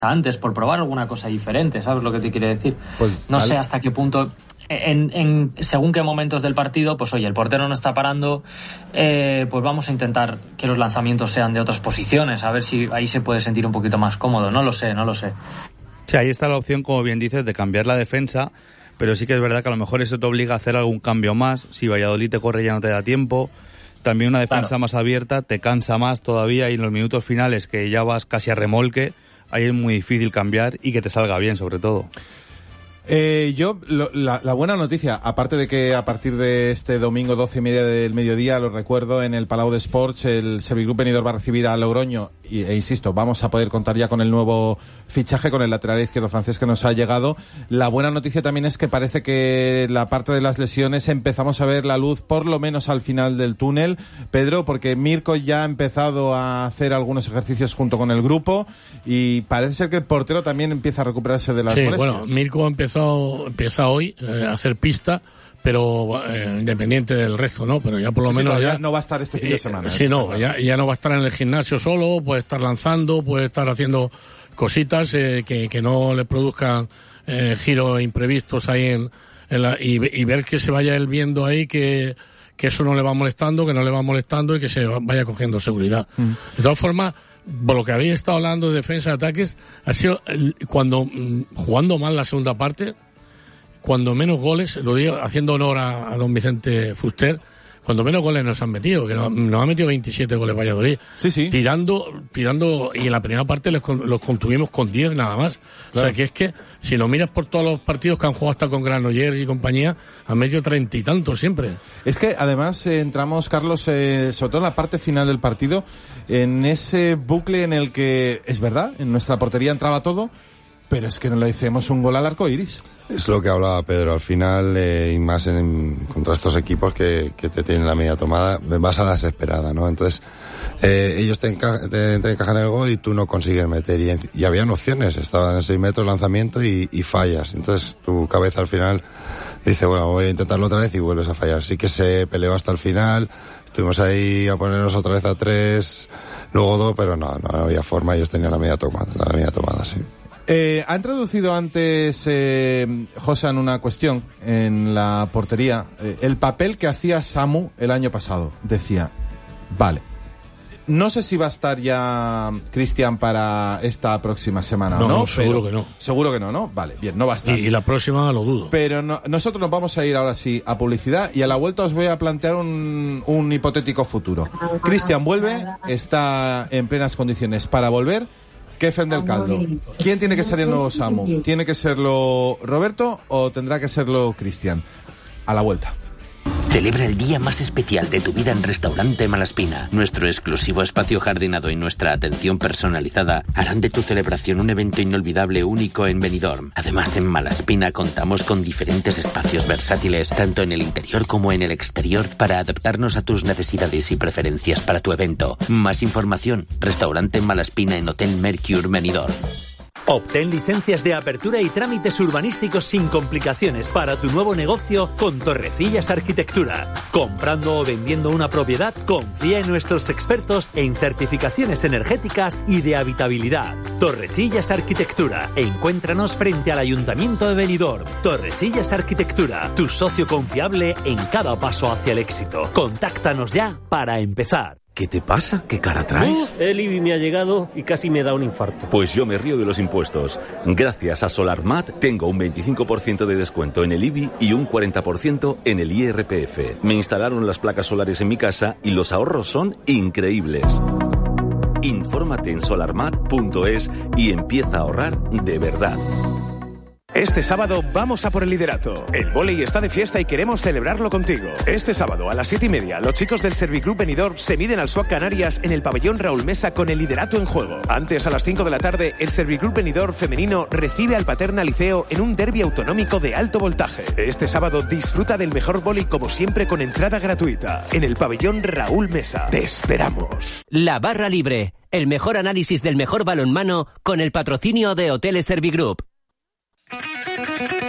antes, por probar alguna cosa diferente, ¿sabes lo que te quiere decir? Pues, no sé hasta qué punto, en según qué momentos del partido, pues oye, el portero no está parando, pues vamos a intentar que los lanzamientos sean de otras posiciones, a ver si ahí se puede sentir un poquito más cómodo, no lo sé. Sí, ahí está la opción, como bien dices, de cambiar la defensa, pero sí que es verdad que a lo mejor eso te obliga a hacer algún cambio más. Si Valladolid te corre ya no te da tiempo. También una defensa más abierta te cansa más todavía, y en los minutos finales que ya vas casi a remolque, ahí es muy difícil cambiar y que te salga bien, sobre todo. La buena noticia, aparte de que a partir de este domingo 12:30 del mediodía, lo recuerdo, en el Palau de Sports, el Servigroup Benidorm va a recibir a Logroño e insisto, vamos a poder contar ya con el nuevo fichaje, con el lateral izquierdo francés que nos ha llegado. La buena noticia también es que parece que la parte de las lesiones empezamos a ver la luz por lo menos al final del túnel, Pedro, porque Mirko ya ha empezado a hacer algunos ejercicios junto con el grupo y parece ser que el portero también empieza a recuperarse de las molestias. Bueno, Mirko empieza hoy a hacer pista, pero independiente del resto, ¿no? Pero ya por lo menos ya no va a estar este fin de semana. Sí, no, ya no va a estar en el gimnasio solo, puede estar lanzando, puede estar haciendo cositas que no le produzcan giros imprevistos ahí y ver que se vaya él viendo ahí que eso no le va molestando, y que se vaya cogiendo seguridad. De todas formas, por lo que habéis estado hablando de defensa y ataques, ha sido cuando jugando mal la segunda parte, cuando menos goles, lo digo haciendo honor a don Vicente Fuster, cuando menos goles nos han metido, que nos ha metido 27 goles Valladolid. Sí. Tirando, y en la primera parte los contuvimos con 10 nada más. Claro. O sea, que es que, si lo miras por todos los partidos que han jugado hasta con Granollers y compañía, han metido 30 y tantos siempre. Es que además entramos, Carlos, sobre todo en la parte final del partido, en ese bucle en el que, es verdad, en nuestra portería entraba todo, pero es que no le hicimos un gol al arco iris. Es lo que hablaba Pedro, al final, y más contra estos equipos que te tienen la media tomada, vas a la desesperada, ¿no? Entonces, ellos te encajan el gol y tú no consigues meter, y habían opciones, estaban en 6 metros lanzamiento y fallas. Entonces tu cabeza al final dice, bueno, voy a intentarlo otra vez y vuelves a fallar. Sí que se peleó hasta el final, estuvimos ahí a ponernos otra vez a 3, luego 2, pero no había forma, ellos tenían la media tomada, sí. Ha introducido antes Josan una cuestión en la portería, el papel que hacía Samu el año pasado. Decía, vale, no sé si va a estar ya Cristian para esta próxima semana o no. Seguro que no. Seguro que no, ¿no? Vale, bien, no va a estar. Y la próxima lo dudo. Pero nosotros nos vamos a ir ahora sí a publicidad y a la vuelta os voy a plantear un hipotético futuro. Cristian vuelve, está en plenas condiciones para volver. Kefen del Caldo. ¿Quién tiene que ser el nuevo Samu? ¿Tiene que serlo Roberto o tendrá que serlo Cristian? A la vuelta. Celebra el día más especial de tu vida en Restaurante Malaspina. Nuestro exclusivo espacio jardinado y nuestra atención personalizada harán de tu celebración un evento inolvidable único en Benidorm. Además, en Malaspina contamos con diferentes espacios versátiles, tanto en el interior como en el exterior, para adaptarnos a tus necesidades y preferencias para tu evento. Más información, Restaurante Malaspina en Hotel Mercure Benidorm. Obtén licencias de apertura y trámites urbanísticos sin complicaciones para tu nuevo negocio con Torrecillas Arquitectura. Comprando o vendiendo una propiedad, confía en nuestros expertos en certificaciones energéticas y de habitabilidad. Torrecillas Arquitectura. Encuéntranos frente al Ayuntamiento de Benidorm. Torrecillas Arquitectura, tu socio confiable en cada paso hacia el éxito. Contáctanos ya para empezar. ¿Qué te pasa? ¿Qué cara traes? El IBI me ha llegado y casi me da un infarto. Pues yo me río de los impuestos. Gracias a SolarMat tengo un 25% de descuento en el IBI y un 40% en el IRPF. Me instalaron las placas solares en mi casa y los ahorros son increíbles. Infórmate en solarmat.es y empieza a ahorrar de verdad. Este sábado vamos a por el liderato. El vóley está de fiesta y queremos celebrarlo contigo. Este sábado a las 7:30, los chicos del Servigroup Benidorm se miden al SWAC Canarias en el pabellón Raúl Mesa con el liderato en juego. Antes, a las 5 de la tarde, el Servigroup Benidorm femenino recibe al Paterna Liceo en un derbi autonómico de alto voltaje. Este sábado disfruta del mejor vóley como siempre con entrada gratuita en el pabellón Raúl Mesa. ¡Te esperamos! La Barra Libre, el mejor análisis del mejor balonmano con el patrocinio de Hoteles Servigroup.